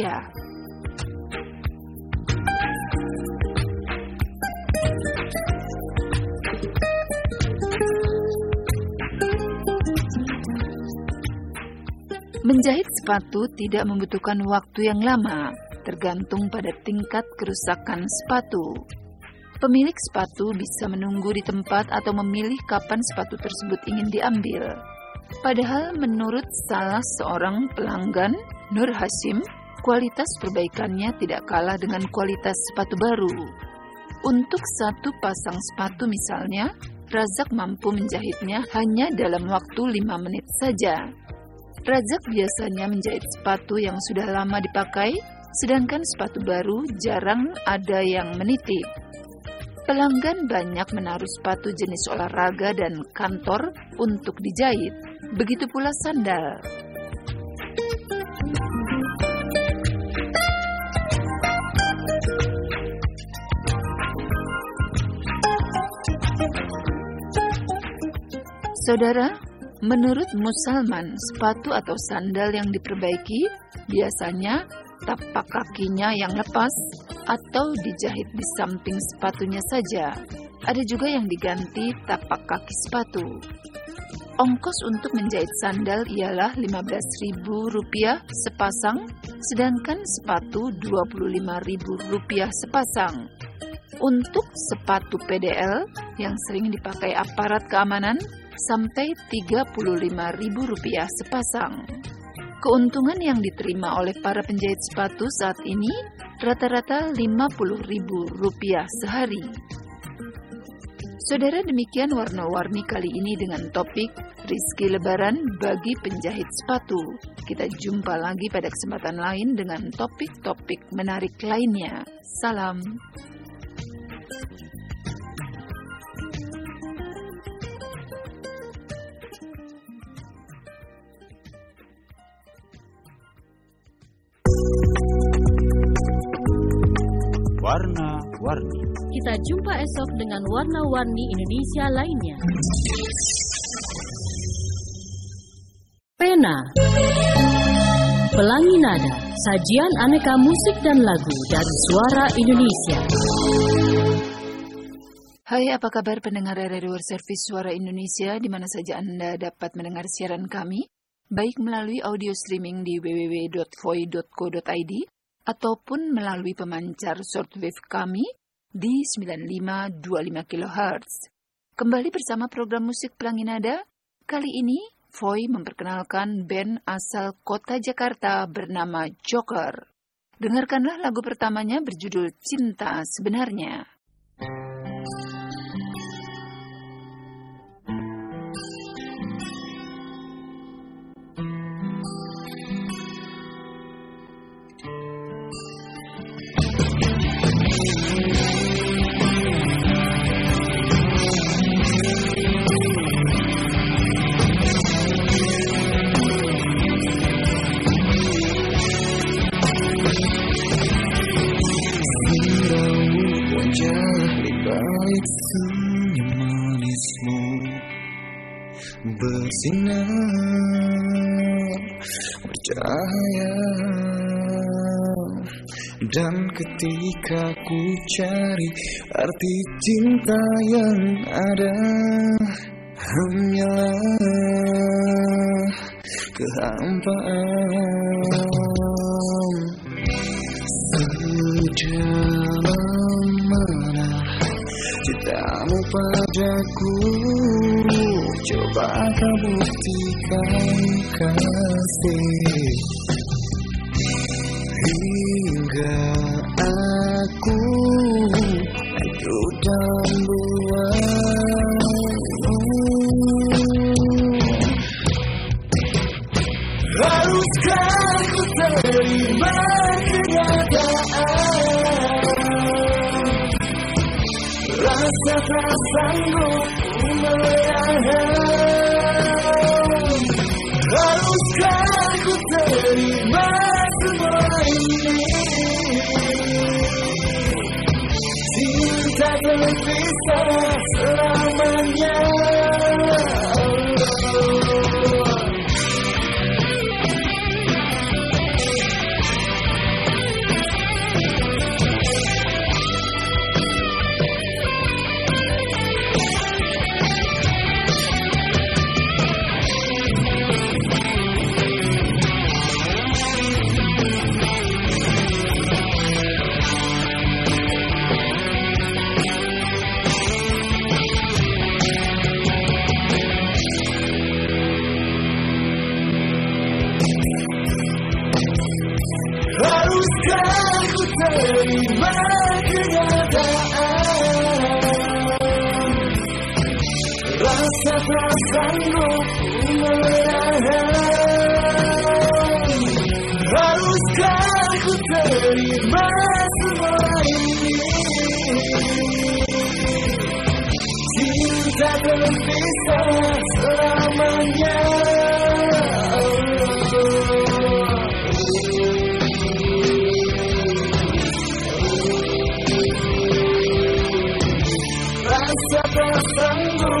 Menjahit sepatu tidak membutuhkan waktu yang lama, tergantung pada tingkat kerusakan sepatu. Pemilik sepatu bisa menunggu di tempat atau memilih kapan sepatu tersebut ingin diambil. Padahal menurut salah seorang pelanggan, Nur Hashim, kualitas perbaikannya tidak kalah dengan kualitas sepatu baru. Untuk satu pasang sepatu misalnya, Razak mampu menjahitnya hanya dalam waktu 5 menit saja. Razak biasanya menjahit sepatu yang sudah lama dipakai, sedangkan sepatu baru jarang ada yang menitip. Pelanggan banyak menaruh sepatu jenis olahraga dan kantor untuk dijahit. Begitu pula sandal. Saudara, menurut Musalman, sepatu atau sandal yang diperbaiki biasanya tapak kakinya yang lepas atau dijahit di samping sepatunya saja. Ada juga yang diganti tapak kaki sepatu. Ongkos untuk menjahit sandal ialah Rp15.000 sepasang, sedangkan sepatu Rp25.000 sepasang. Untuk sepatu PDL yang sering dipakai aparat keamanan sampai Rp35.000 sepasang. Keuntungan yang diterima oleh para penjahit sepatu saat ini rata-rata Rp50.000 sehari. Saudara, demikian warna-warni kali ini dengan topik Rizki Lebaran bagi penjahit sepatu. Kita jumpa lagi pada kesempatan lain dengan topik-topik menarik lainnya. Salam. Warna-warni. Kita jumpa esok dengan warna-warni Indonesia lainnya. Pena, Pelangi Nada, sajian aneka musik dan lagu dari suara Indonesia. Hai, apa kabar pendengar Radio Service Suara Indonesia di mana saja Anda dapat mendengar siaran kami, baik melalui audio streaming di www.voi.co.id ataupun melalui pemancar shortwave kami di 9525 kHz. Kembali bersama program musik Pelangi Nada. Kali ini, Voi memperkenalkan band asal kota Jakarta bernama Joker. Dengarkanlah lagu pertamanya berjudul Cinta Sebenarnya. Senyum manismu bersinar bercahaya, dan ketika ku cari arti cinta yang ada, hanyalah kehampaan. Sedalam mana cintamu padaku, coba kau buktikan kasih, hingga aku hidup dalam buamu. Haruskah ku terima kenyataan, rasa tak sanggup menahan. Haruskah ku terima semua ini, cinta terpisah selamanya. Haruskah ku terima kenyataan, rasa tak sanggup menahan. Haruskah ku terima semua ini, cinta terpisah selamanya. Rasa tak sanggup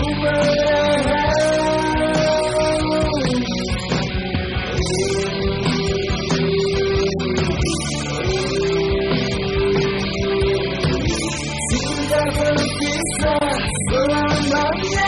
menahan. Cinta terpisah selamanya.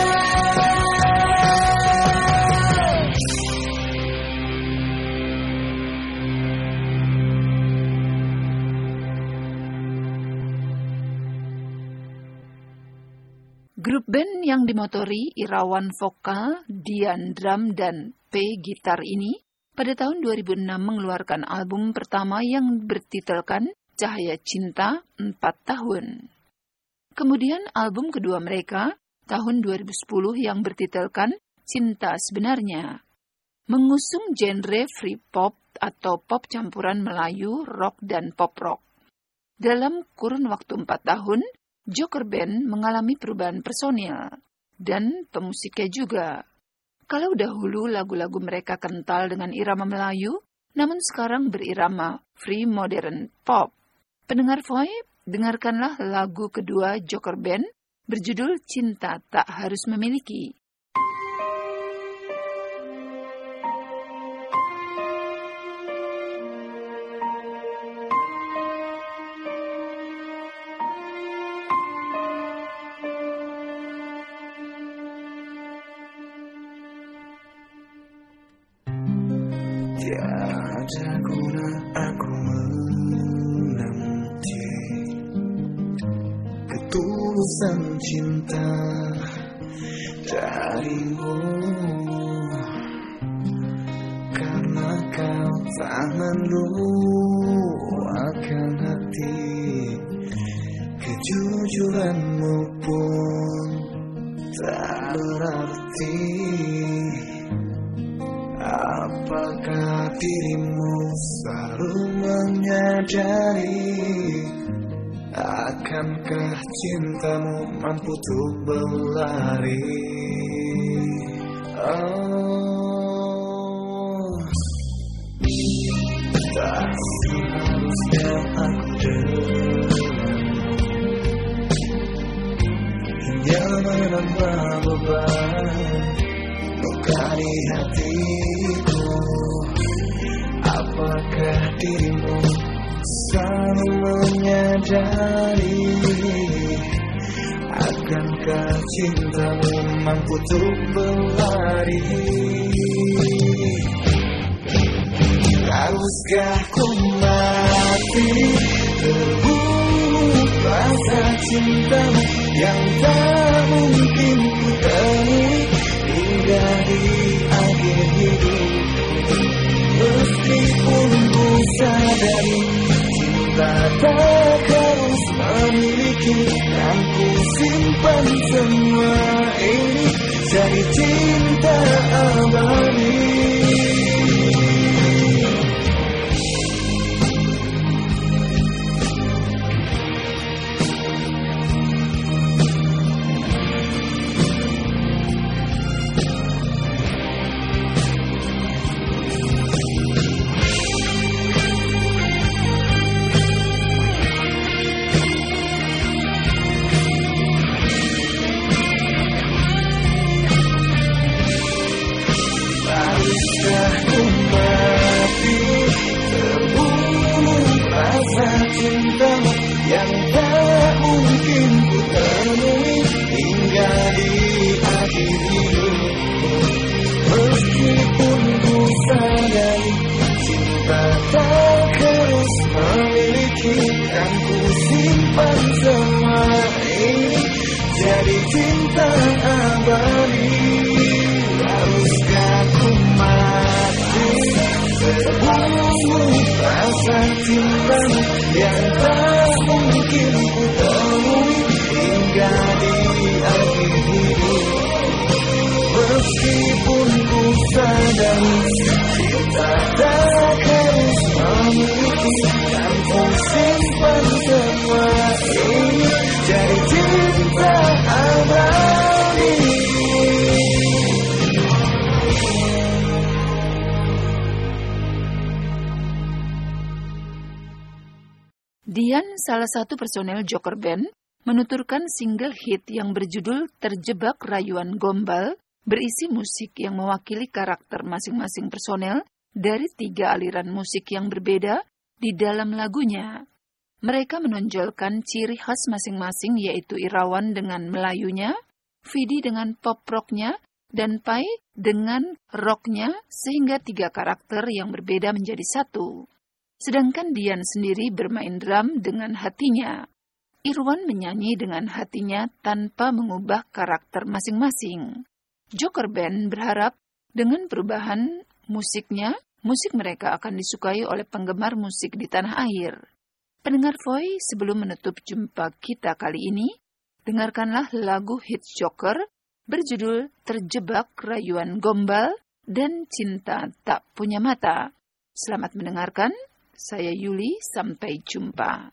Grup band yang dimotori Irawan vokal, Dian drum, dan P gitar ini pada tahun 2006 mengeluarkan album pertama yang bertitelkan Cahaya Cinta 4 tahun. Kemudian album kedua mereka tahun 2010 yang bertitelkan Cinta Sebenarnya, mengusung genre free pop atau pop campuran Melayu, rock, dan pop rock. Dalam kurun waktu 4 tahun, Joker Band mengalami perubahan personil dan pemusiknya juga. Kalau dahulu lagu-lagu mereka kental dengan irama Melayu, namun sekarang berirama free modern pop. Pendengar Voy, dengarkanlah lagu kedua Joker Band berjudul Cinta Tak Harus Memiliki. Tiada guna aku menanti ketulusan cinta darimu, karena kau tak meluahkan hati. Kejujuranmu pun tak berarti. Apakah dirimu selalu menyadari? Akankah cintamu mampu untuk berlari? Oh, tak seharusnya aku denganmu hingga menambah beban luka di hatiku. Apakah dirimu selalu menyadari? Akankah cintamu mampu untuk berlari? Haruskah ku mati terbunuh rasa cintamu yang tak mungkin ku temui hingga di akhir hidup? Meskipun ku sadari cinta tak harus memiliki, kan ku simpan semua ini jadi cinta abadi. Cintamu yang tak mungkin ku temui hingga di akhir hidupku. Meskipun ku sadari cinta tak harus memiliki, kan ku simpan semua ini jadi cinta abadi. Haruskah ku mati terbunuh rasa cintamu yang tak mungkin ku temui hingga di akhir hidup. Meskipun ku sadari cinta tak harus memiliki, kan ku simpan semua ini jadi cinta abadi. Dian, salah satu personel Joker Band, menuturkan single hit yang berjudul Terjebak Rayuan Gombal berisi musik yang mewakili karakter masing-masing personel dari 3 aliran musik yang berbeda di dalam lagunya. Mereka menonjolkan ciri khas masing-masing, yaitu Irawan dengan Melayunya, Vidi dengan pop rocknya, dan Pai dengan rocknya, sehingga 3 karakter yang berbeda menjadi satu. Sedangkan Dian sendiri bermain drum dengan hatinya. Irwan menyanyi dengan hatinya tanpa mengubah karakter masing-masing. Joker Band berharap dengan perubahan musiknya, musik mereka akan disukai oleh penggemar musik di tanah air. Pendengar Voice, sebelum menutup jumpa kita kali ini, dengarkanlah lagu hits Joker berjudul Terjebak Rayuan Gombal dan Cinta Tak Punya Mata. Selamat mendengarkan, saya Yuli, sampai jumpa.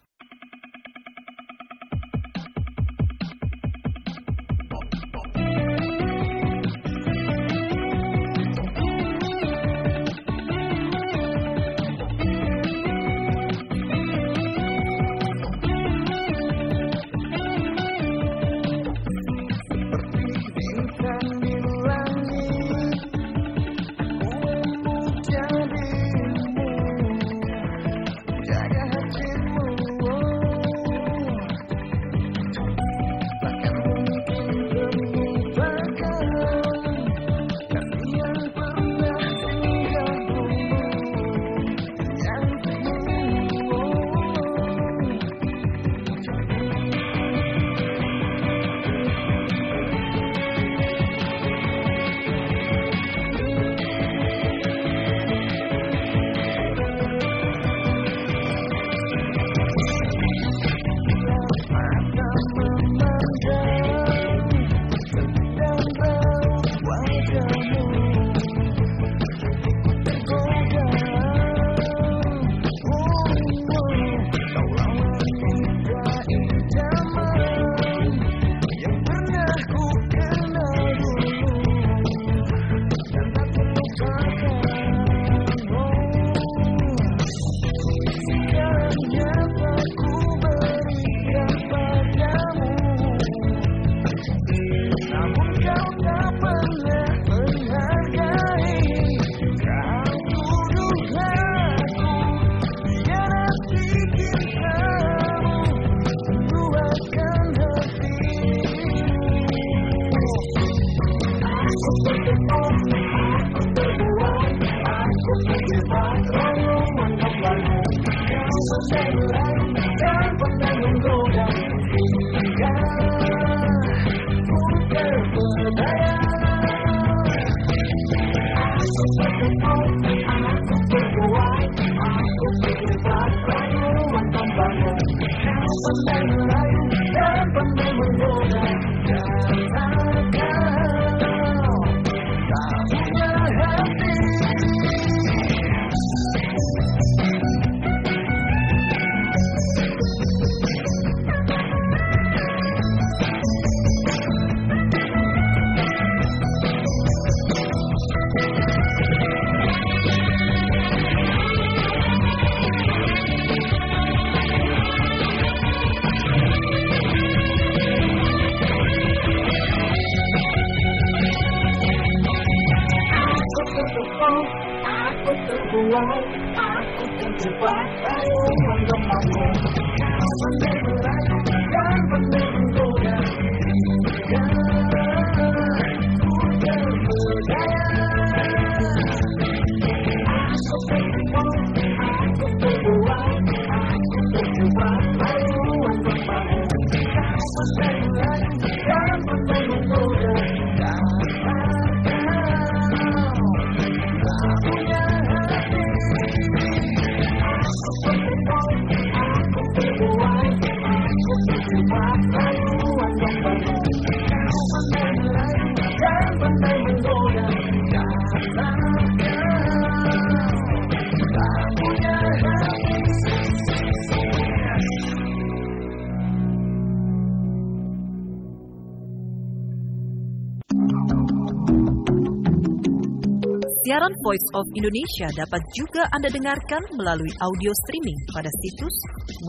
Siaran Voice of Indonesia dapat juga Anda dengarkan melalui audio streaming pada situs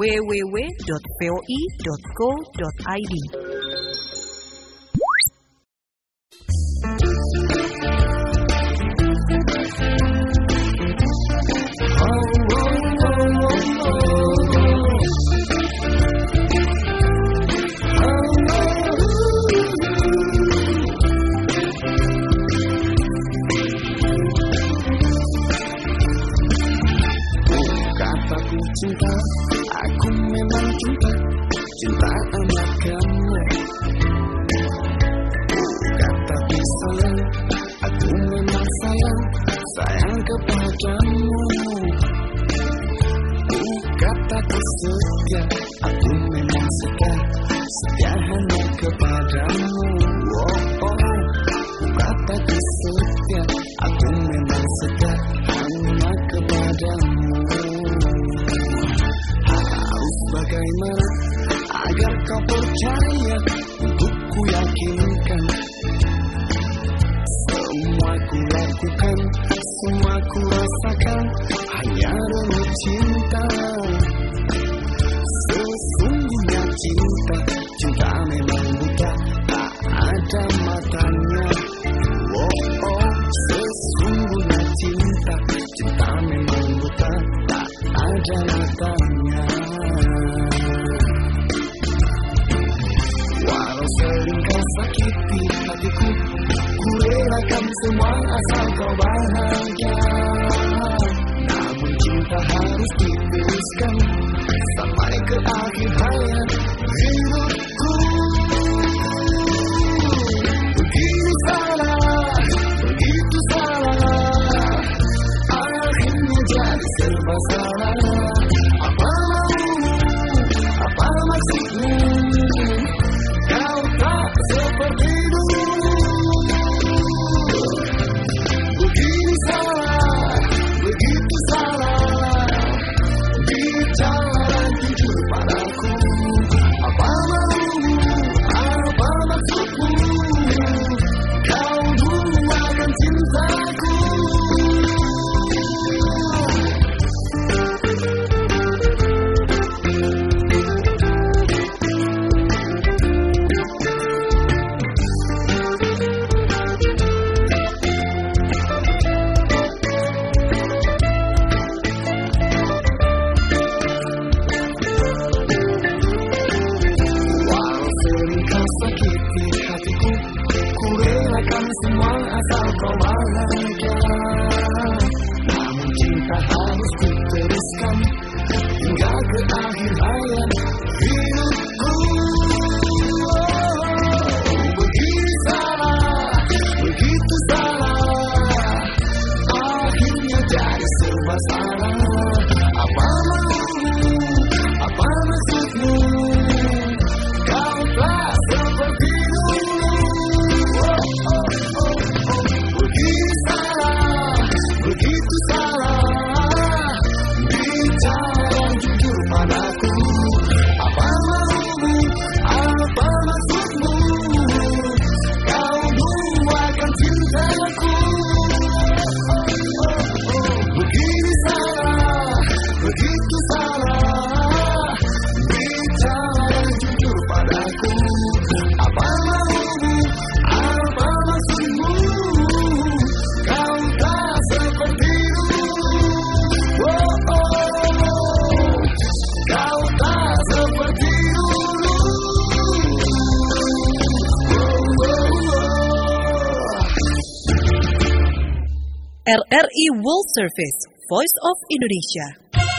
www.voi.co.id. Cinta, aku memang cinta amat kamu. dan semua ku rasakan hanya demi cinta. Sesungguhnya cinta, cinta memang buta, tak ada matanya. Sesungguhnya cinta, cinta memang buta, tak ada matanya. Walau sering kau sakiti hatiku, ku relakan semua asal kau bahagia. Namun cinta harus diteruskan sampai ke akhir hayat hidupku. Begitu salah, begitu salah, akhirnya jadi serba salah. Apa maumu, apa maksudmu, kau tak seperti dulu. Begini salah, begitu salah, bicara jujur padaku. Apa maumu, apa maksudmu, kau duakan cintaku. Walau sering kau sakiti hatiku, ku relakan semua asal kau bahagia. Namun cinta harus diteruskan hingga ke akhir hayat hidupku. Begini salah, begitu salah, akhirnya jadi serba salah. Apa maumu, apa maksudmu, kau tak seperti dulu. Begini salah, begitu salah, bicara jujur padaku. Apa maumu, apa maksudmu, kau duakan cintaku. Begini salah, begitu salah, bicara jujur padaku. Apa maumu, apa maksudmu, kau tak seperti dulu. Kau tak seperti dulu. RRI World Service, Voice of Indonesia.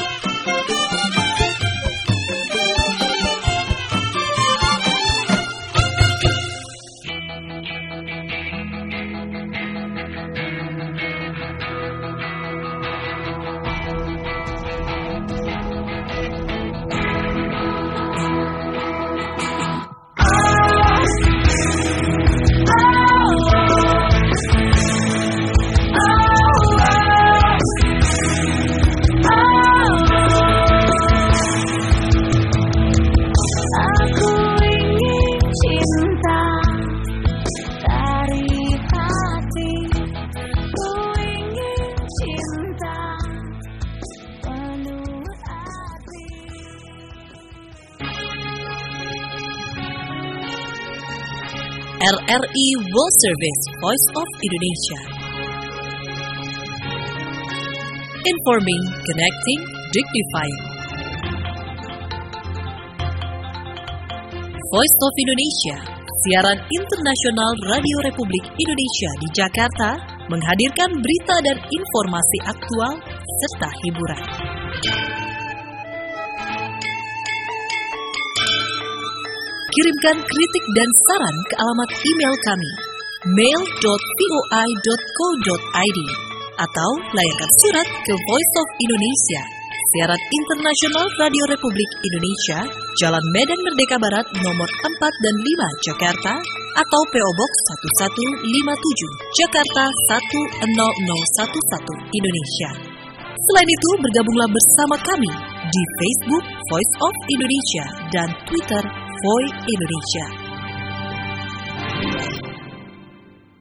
RRI World Service, Voice of Indonesia. Informing, connecting, dignifying. Voice of Indonesia, siaran internasional Radio Republik Indonesia di Jakarta, menghadirkan berita dan informasi aktual serta hiburan. Kirimkan kritik dan saran ke alamat email kami mail.voi.co.id atau layangkan surat ke Voice of Indonesia, siaran internasional Radio Republik Indonesia, Jalan Medan Merdeka Barat nomor 4 dan 5 Jakarta, atau PO Box 1157 Jakarta 10011 Indonesia. Selain itu, bergabunglah bersama kami di Facebook Voice of Indonesia dan Twitter Voi Indonesia.